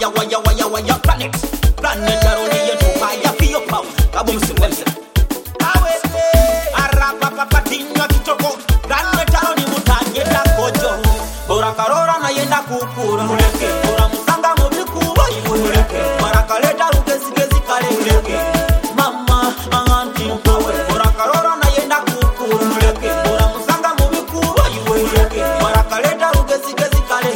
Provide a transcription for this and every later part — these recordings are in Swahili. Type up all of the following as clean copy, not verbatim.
waya planet. Planet aroni yetu fire feel power. Kabum simwemse. Awe arapa papatinyo kitoko. Planet aroni mutanye takojo. Bora karora na yenda kukura. Bora musanga mubikuba yuleke. Bora kaleta rugezi kale. Mama anti power. Bora karora na yenda kukura. Bora musanga mubikuba yuleke. Bora kaleta rugezi kale.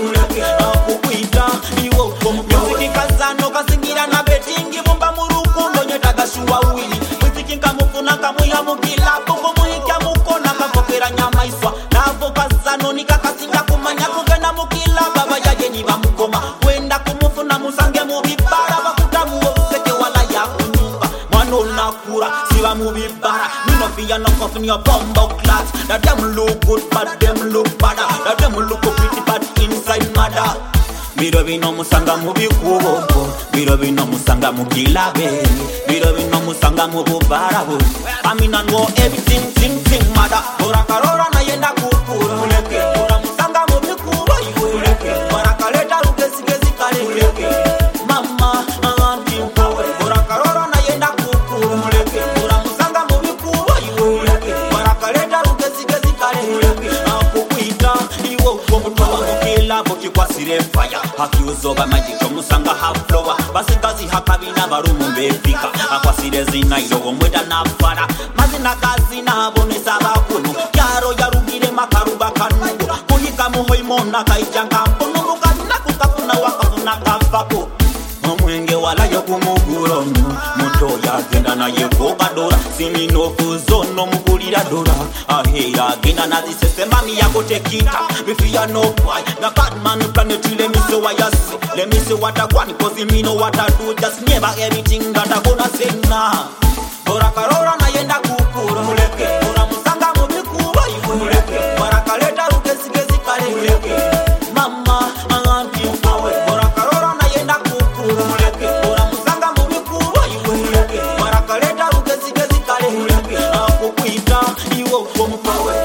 Akukuita iwo music kazano kasingira na betingi bumba murukundo nyetaga shuwa wili. Music kamufuna kamuya mukila bongo muhikya mukona kakopera nyama iswa. Navo kazano nikakasinga kumanya kugenda mukila baba yaje ni bamukoma. Wenda kumufuna musange mubibara bakutamu obuseke wala ya kunyumba. Mwana nakura siba mubibara. Nino fiya no cough in your bumbo class. That them look good but them look bad. That them look pretty but inside mother. Biro bino musanga mubikubo. Biro bino musanga mukilabe. Biro bino musanga mububarabu. Amina ngo everything ting mother. Bora karora na yenda kukura. Bora musanga mubikubo yuleke. Bora kaleta rugezi kale. Mama anti power. Bora karora na yenda kukura. Bora musanga mubikubo yuleke. Bora kaleta rugezi kale. Akukuita iwo kumutwa mukila bokikwasire fire. Hakiuzoba majiko musanga haflowa. Basikazi hakabina barumu befika. Akwasire zina irogo mweta na fara. Mazina kazi na bonesa bakunu. Yaro yarugire makaruba kanugo. Kuhika muhoimona kaijanga mpunungu kanina kukafuna wakafuna kafako. Omwenge wala yokumuguro muto yagenda na yekoga dora. Simino kuzono mugulira dora. Ahera gina na zisese mami yako tekita. Bifia no boy. Na bad man planet let me see what you see. Let me see what I want cause me know what I do. Just never everything that I gonna say nah. Bora karora na yenda kukura. Bora musanga mubikuba yuleke. Bora kaleta rugezi kale. Mama anti power. Bora karora na yenda kukura. Bora musanga mubikuba yuleke. Bora kaleta rugezi kale. Akukuita iwo komupawe.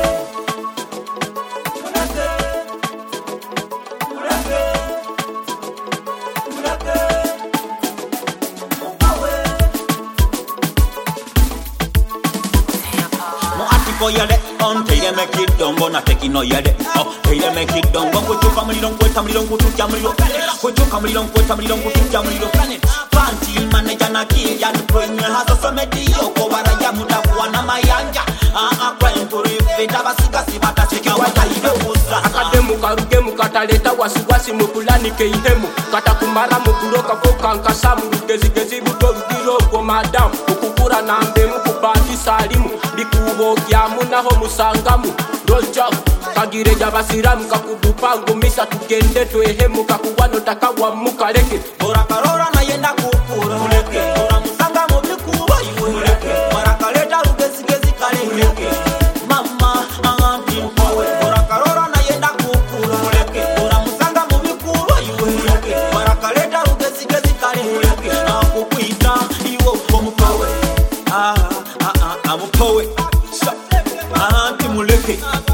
Yade on tell make it dongo na tekino yade oh tell make it dongo kuchuka muliro kweta muliro kutucha muliro kuchuka muliro kweta muliro kutucha muliro planet panti manager na kiya kwenye hasa somedio ko baraya mutakuwa na mayanja kwa impurifeta basika sibata cheka wataide kusa akademu karuge mukataleta wasiwasi mupulani keihemu katakumara mukuroka fokanka samu rugezi buto rudiro ko madam ukukura na mbemu kubati salimu bikubo kyamu naho musangamu roja kagire jabasiramu kakudupangu misa tugende twehemu kakuwano takawa mukareke bora karora na yenda kukura bora musanga mubikuba yuleke bora kaleta rugezi kale mama anti power bora karora na yenda kukura bora musanga mubikuba yuleke bora kaleta rugezi kale akukuita iwo komupawe I'm a poet. Anti muleke.